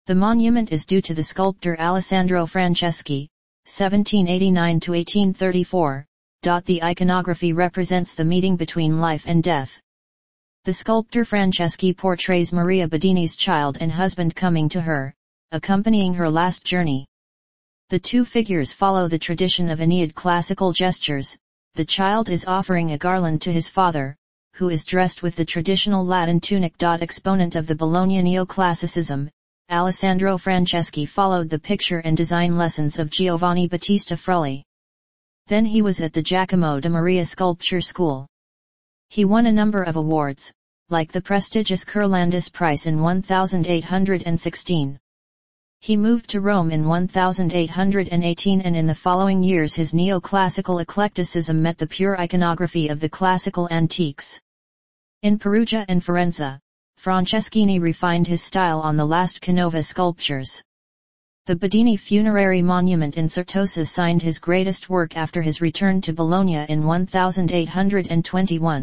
The monument is due to the sculptor Alessandro Franceschi, 1789–1834. The iconography represents the meeting between life and death. The sculptor Franceschi portrays Maria Bedini's child and husband coming to her, accompanying her last journey. The two figures follow the tradition of Aeneid classical gestures. The child is offering a garland to his father, who is dressed with the traditional Latin tunic. Exponent of the Bologna neoclassicism, Alessandro Franceschi followed the picture and design lessons of Giovanni Battista Frulli. Then he was at the Giacomo da Maria Sculpture School. He won a number of awards, like the prestigious Curlandis Prize in 1816. He moved to Rome in 1818, and in the following years his neoclassical eclecticism met the pure iconography of the classical antiques. In Perugia and Firenze, Franceschini refined his style on the last Canova sculptures. The Bedini funerary monument in Certosa signed his greatest work after his return to Bologna in 1821.